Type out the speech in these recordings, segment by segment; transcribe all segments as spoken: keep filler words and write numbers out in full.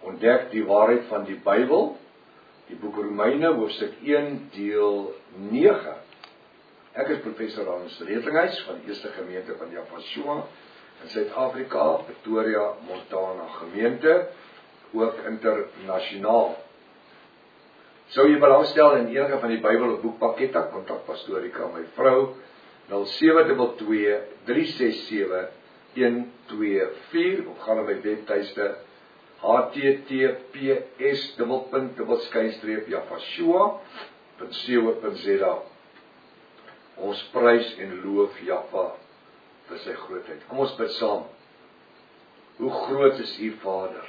ontdek die waarheid van die Bybel, die boek Romeine, hoofstuk een, deel nege. Ek is professor Hans Redlinghuis van die Eerste Gemeente van Yafashua in Suid-Afrika, Pretoria, Montana gemeente, ook internasionaal. Sou jy belangstel in enige van die Bybel of boekpakkette, kontak Pastorika, my vrou, nul sewe twee twee, drie ses sewe, een twee vier, of gaan na my webtuiste h t t p s dubbelpunt dubbel skynstreep yafashua punt co punt z a. Ons prys en loof Jaffa vir sy grootheid. Kom ons bid saam. Hoe groot is U Vader?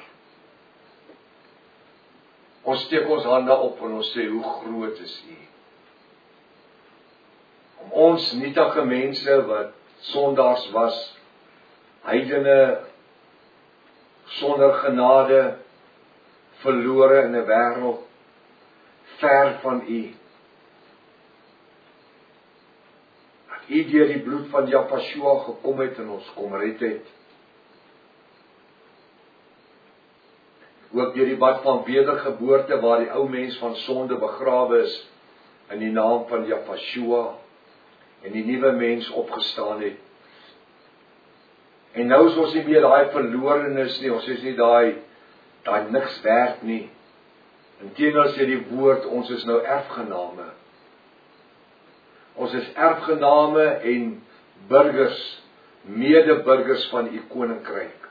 Ons steek ons hande op en ons sê, hoe groot is U? Om ons nietige mense wat sondaars was, heidene, sonder genade, verlore in 'n wêreld, ver van U. Dat U deur die bloed van Yafashua gekom het en ons kom red het. Ook deur die bad van wedergeboorte waar die ou mens van sonde begrawe is, in die naam van Yafashua, en die nuwe mens opgestaan het. En nou is ons nie meer daai verlorenes nie, ons is nie daai, daai niks werd nie. Inteendeel sê die woord, ons is nou erfgename. Ons is erfgename en burgers, medeburgers van U koninkryk.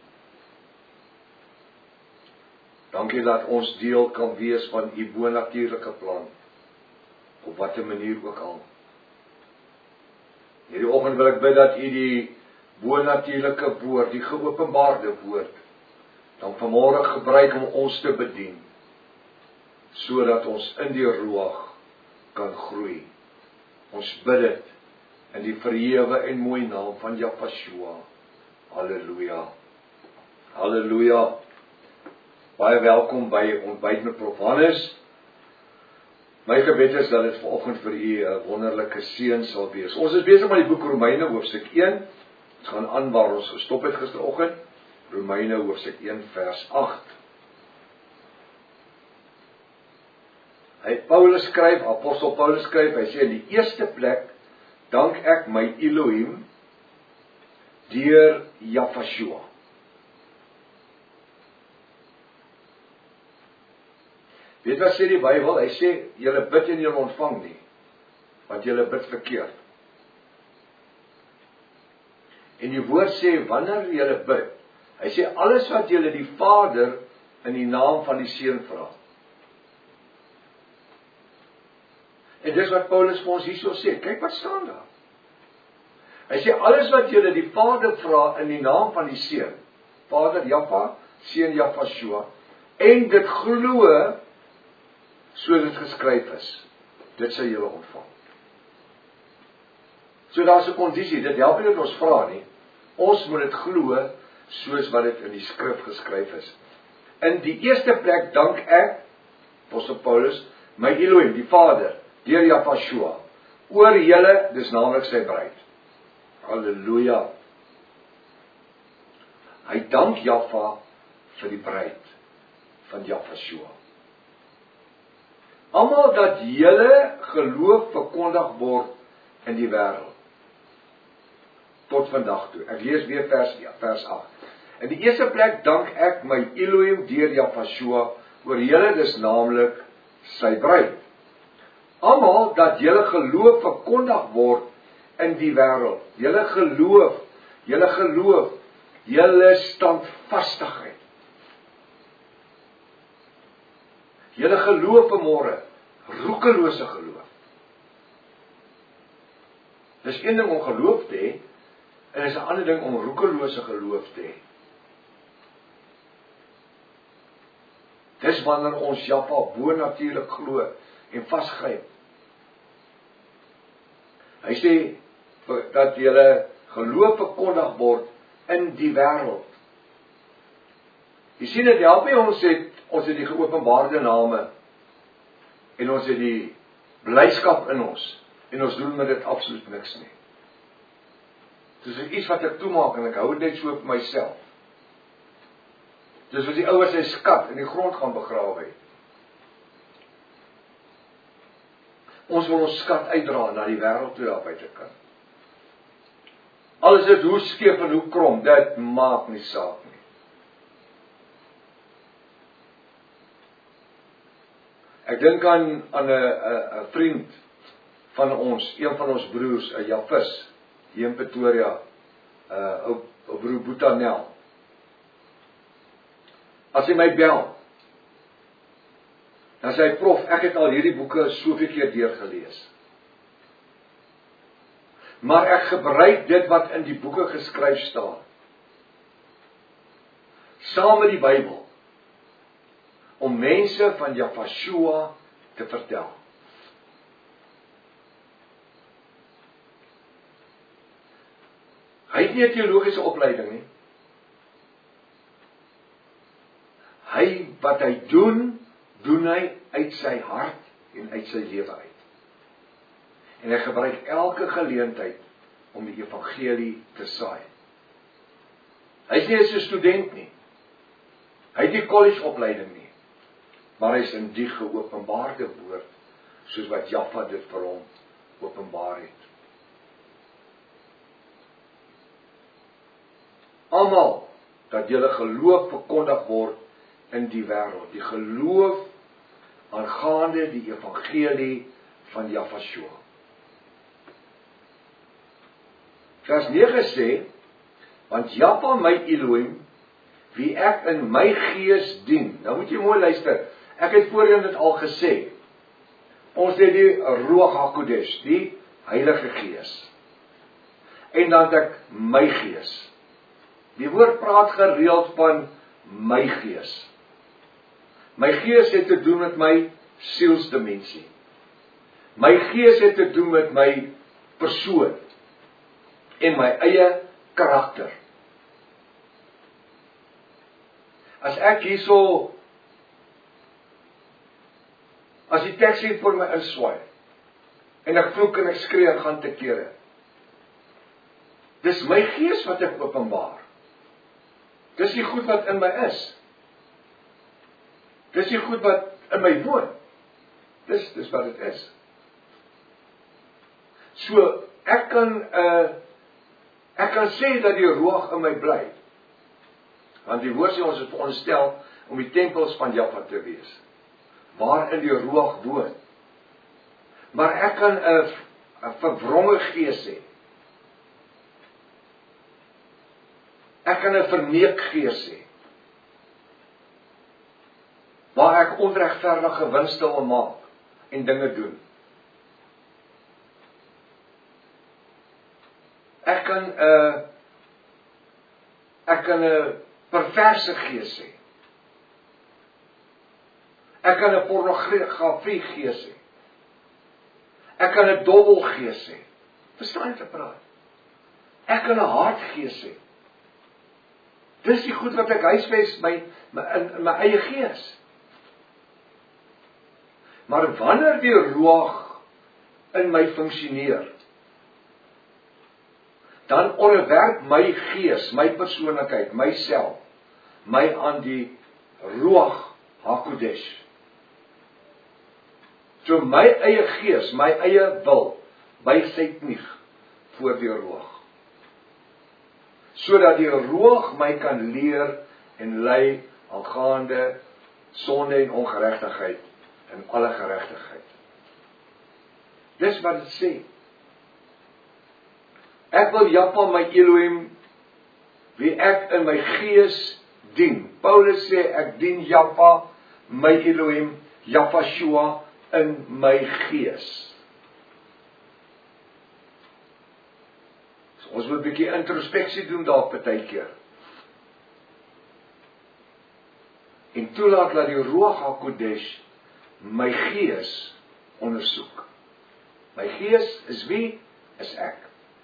Dankie dat ons deel kan wees van U bonatuurlike plan, op watter manier ook al. Hierdie oggend wil ek bid dat U die bonatuurlike woord, die geopenbaarde woord, dan vanmôre gebruik om ons te bedien, sodat ons in die ruach kan groei. Ons bid dit in die verhewe en mooi naam van Yafashua. Halleluja. Halleluja. Baie welkom by Ontbyt met Prof Hannes. My gebed is dat dit vanoggend vir U 'n wonderlike seën sal wees. Ons is besig met die boek Romeine hoofstuk een. Ons gaan aan waar ons gestop het gisteroggend. Romeine hoofstuk een vers agt. Hy Paulus skryf, apostel Paulus skryf, hy sê in die eerste plek dank ek my Elohim deur Yafashua. Weet wat sê die Bybel? Hy sê, julle bid en julle ontvang nie, want julle bid verkeerd. En die woord sê, wanneer julle bid, hy sê, alles wat julle die Vader in die naam van die Seun vra. En dis wat Paulus vir ons hierso sê, kyk wat staan daar. Hy sê, alles wat julle die Vader vra in die naam van die Seun, Vader Jaffa, Seun Yafashua, en dit glo, soos dit geskryf is, dit sal julle ontvang. So daar is 'n kondisie, dit help nie dat ons vra nie, ons moet dit glo, soos wat dit in die skrif geskryf is. In die eerste plek dank ek, apostel Paulus, my Elohim, die Vader, deur Yafashua, oor julle, dis naamlik sy bruid. Halleluja. Hy dank Jaffa vir die bruid van Yafashua. Almal dat julle geloof verkondig word in die wêreld. Tot vandag toe. Ek lees weer vers, ja, vers agt. In die eerste plek dank ek my Elohim deur Yafashua oor julle, dis naamlik sy bruid. Almal dat julle geloof verkondig word in die wêreld. Julle geloof, julle geloof, julle standvastigheid. Julle geloof vanmôre, roekelose geloof. Dis een ding om geloof te hê, en is 'n ander ding om roekelose geloof te hê. Dis wanneer ons Jaffa bonatuurlik glo en vasgryp. Hy sê dat julle geloof verkondig word in die wêreld. Jy sien dit help nie ons het ons het die geopenbaarde name en ons het die blydskap in ons en ons doen met dit absoluut niks nie. Dis iets wat ek toemaak en ek hou dit net so vir myself. Dis wat die ouers sy skat in die grond gaan begrawe het. Ons wil ons skat uitdra na die wêreld toe daar buitekant. Al is dit hoe skeef en hoe krom, dit maak nie saak nie. Ek dink aan aan 'n 'n vriend van ons, een van ons broers, 'n Jafis, hier in Pretoria, 'n uh, ou ou broer Boetanel. As hy my bel, dan sê hy, prof, ek het al hierdie boeke soveel keer deurgelees. Maar ek gebruik dit wat in die boeke geskryf staan, saam met die Bybel, om mense van Jafashua te vertel. Hy het nie 'n teologiese opleiding nie. Hy, wat hy doen, doen hy uit sy hart en uit sy lewe uit. En hy gebruik elke geleentheid om die evangelie te saai. Hy is nie eens 'n student nie. Hy het nie college opleiding nie. Maar hy is in die geopenbaarde woord, soos wat Jaffa dit vir hom openbaar het. Almal, dat julle geloof verkondig word in die wêreld, die geloof aangaande die evangelie van Jafashua. Vers nege sê, want Jaffa my Elohim, wie ek in my gees dien. Nou moet jy mooi luister, ek het voorheen dit al gesê, ons het die Ruach HaKodesh, die Heilige Gees, en dan het ek my gees. Die woord praat gereeld van my gees. My gees het te doen met my sielsdimensie. My gees het te doen met my persoon en my eie karakter. As ek hierso, as die teks hier voor my inswaai, en ek vloek en ek skree en gaan te kere, dis my gees wat ek openbaar. Dis die goed wat in my is. Dis die goed wat in my woon. Dis, dis wat dit is. So, ek kan, uh, ek kan sê dat die Ruach in my bly. Want die woord sê ons het veronderstel om die tempels van Jaffa te wees, waarin die Ruach woon. Maar ek kan 'n 'n verwronge gees hê. Ek kan 'n verneek gees hê, waar ek onregverdige winste wil maak en dinge doen. Ek kan 'n uh, ek kan 'n perverse gees hê. Ek kan 'n pornografie gees hê. Ek kan 'n dobbel gees hê. Verstaan jy te praat? Ek kan 'n haatgees hê. Dis die goed wat ek huisves my, my in my eie gees. Maar wanneer die Ruach in my funksioneer, dan onderwerp my gees, my persoonlikheid, myself, my aan die Ruach HaKodesh. So my eie gees, my eie wil, by sy knie voor die Ruach. Sodat die Ruach my kan leer en lei aangaande sonde en ongeregtigheid en alle geregtigheid. Dis wat dit sê. Ek wil Jaffa my Elohim, wie ek in my gees dien. Paulus sê ek dien Jaffa my Elohim, Jafashua in my gees. So, ons moet 'n bietjie introspeksie doen daar partykeer. En toelaat dat die Ruach HaKodesh my gees ondersoek. My gees is wie? Is ek.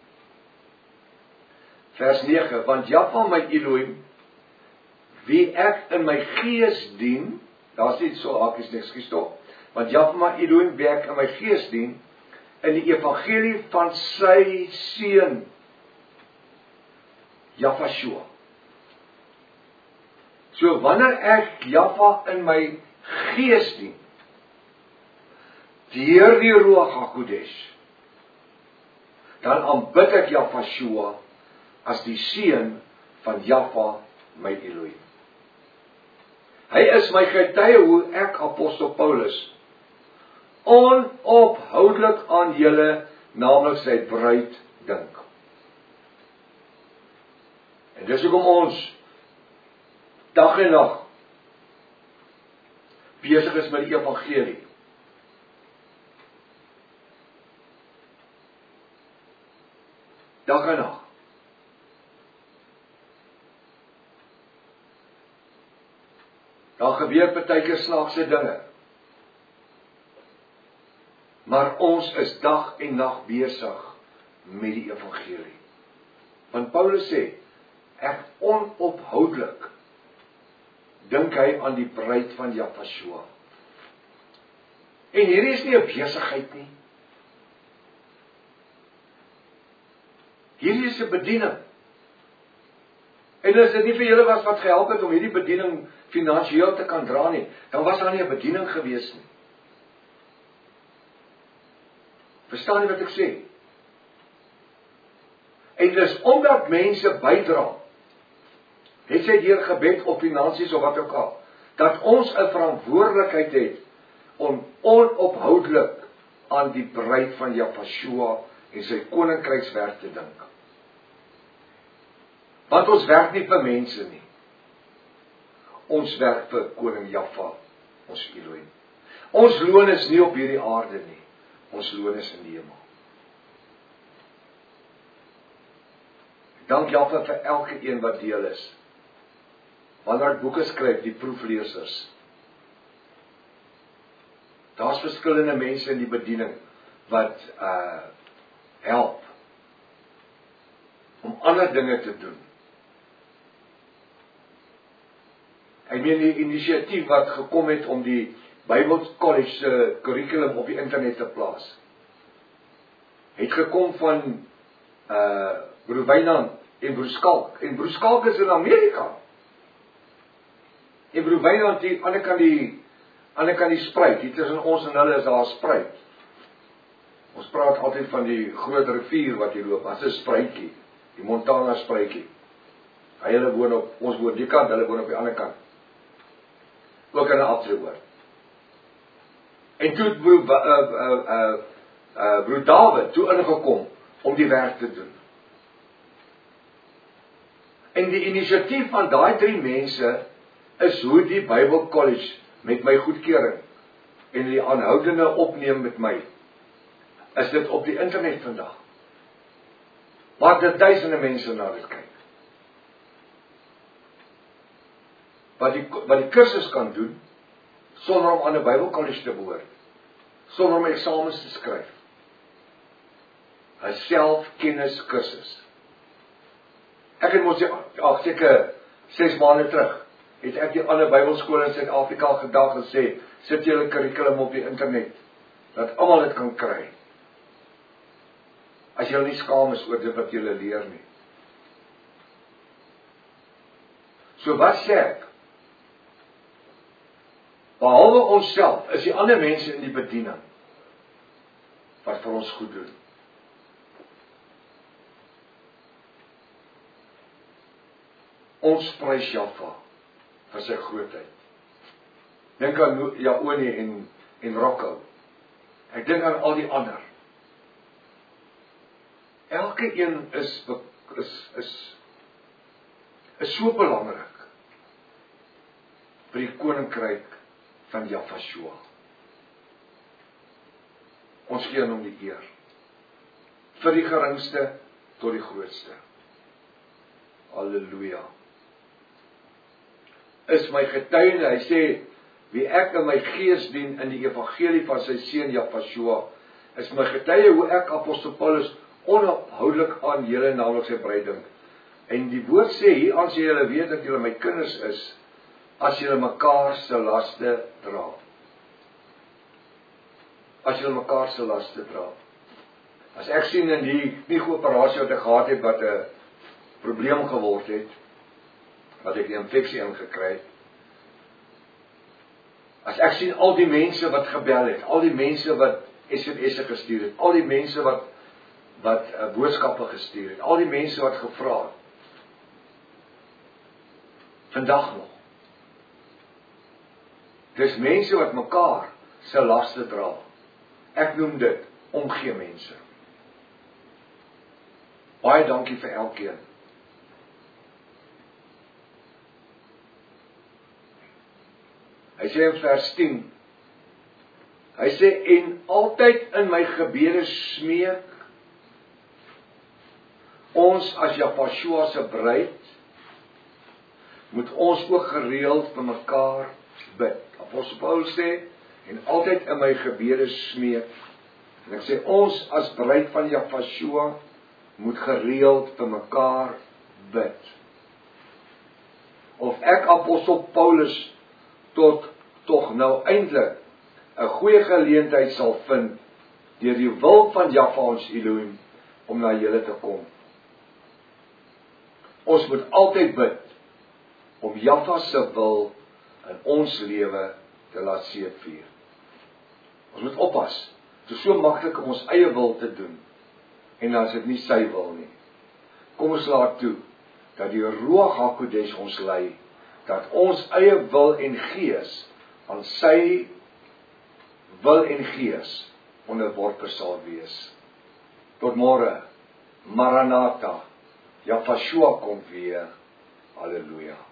Vers nege, want Jaffa my Elohim, wie ek in my gees dien, daar is nie so hakies niks gestop, want Jaffa my Elohim, wie ek in my gees dien, in die evangelie van sy seun, So wanneer ek Jaffa in my gees dien, deur die Ruach HaKodesh, dan aanbid ek Jafashua as die seun van Jaffa, my Elohim. Hy is my getuie hoe ek, apostel Paulus, onophoudelik aan julle, naamlik sy bruid, dink. En dis hoekom ons dag en nag besig is met die evangelie. Dag en nag. Daar gebeur partykeer snaakse dinge. Maar ons is dag en nag besig met die evangelie. Want Paulus sê, ek onophoudelik dink hy aan die bruid van Jafashua. En hierdie is nie 'n besigheid nie. Hierdie is 'n bediening. En as dit nie vir julle was wat gehelp het om hierdie bediening finansiëel te kan dra nie, dan was daar nie 'n bediening gewees nie. Verstaan jy wat ek sê? En dis omdat mense bydra, het sy deur gebed of finansies of wat ook al, dat ons 'n verantwoordelikheid het om onophoudelik aan die bruid van Jafashua en sy koninkrykswerk te dink. Want ons werk nie vir mense nie. Ons werk vir koning Jaffa, ons Elohim. Ons loon is nie op hierdie aarde nie. Ons loon is in die hemel. Dank Jaffa vir elke een wat deel is. Wanneer ek boeke skryf, die proeflesers. Daar's verskillende mense in die bediening wat uh, help om ander dinge te doen. Ek meen die inisiatief wat gekom het om die Bible College se kurrikulum op die internet te plaas, het gekom van uh, Broer Wynand en Broer Skalk. En Broer Skalk is in Amerika. En Broer Wynand die ander kant die ander kant die spruit. Hier tussen ons en hulle is daar 'n spruit. Ons praat altyd van die groot rivier wat hier loop, as 'n spruitjie, die Montana spruitjie. Hy hulle woon op, ons woon die kant, hulle woon op die ander kant. Ook in 'n afdriehoor. En toe het broer uh, uh, uh, uh, broer David toe ingekom om die werk te doen. En die inisiatief van daai drie mense is hoe die Bible College met my goedkeuring en die aanhoudende opneem met my, is dit op die internet vandag. Waar dit duisende mense na dit kyk. Wat die, wat die kursus kan doen, sonder om aan 'n Bible College te behoort, sonder om eksamens te skryf. 'n selfkennis kursus. Ek het mos ag seker ses maande terug, het ek die ander Bybelskole in Suid-Afrika gedag en sê, sit julle kurrikulum op die internet, dat almal dit kan kry. As julle nie skaam is oor dit wat julle leer nie. So wat sê ek? Behalwe ons self, is die ander mense in die bediening, wat vir ons goed doen. Ons prys Jaffa vir sy grootheid. Dink aan Jaoni en, en Rocco. Ek dink aan al die ander. Elke een is, is, is, is so belangrik vir die koninkryk van Jafashua. Ons gee hom die eer. Vir die geringste tot die grootste. Halleluja. Is my getuie, hy sê, wie ek in my gees dien in die evangelie van sy seun Jafashua, is my getuie hoe ek apostel Paulus onophoudelik aan julle, naamlik sy bruid dink. En die woord sê, hier aan sê julle weet dat julle my kinders is, as julle mekaar se laste dra. As julle mekaar se laste dra. As ek sien in die nie operasie wat ek gehad het, wat 'n probleem geword het, wat ek die infeksie ingekry het, As ek sien al die mense wat gebel het, al die mense wat S M S'e gestuur het, al die mense wat wat uh, boodskappe gestuur het, al die mense wat gevra het. Vandag nog. Dis mense wat mekaar se laste dra. Ek noem dit omgee mense. Baie dankie vir elkeen. Hy sê in vers tien, hy sê, en altyd in my gebede smeek, ons as Japashua se bruid, moet ons ook gereeld vir mekaar bid. Apostel Paulus sê, en altyd in my gebede smeek, en ek sê, ons as bruid van Japashua, moet gereeld vir mekaar bid. Of ek Apostel Paulus tot tog nou eintlik 'n goeie geleentheid sal vind deur die wil van Jahwe ons Elohim om na julle te kom. Ons moet altyd bid om Jahwe se wil in ons lewe te laat seëvier. Ons moet oppas. Dit is so maklik om ons eie wil te doen en dan is dit nie sy wil nie. Kom ons laat toe dat die Ruach HaKodesh ons lei, dat ons eie wil en gees aan sy wil en gees onderworpe sal wees. Tot môre. Maranatha. Japashua kom weer. Halleluja.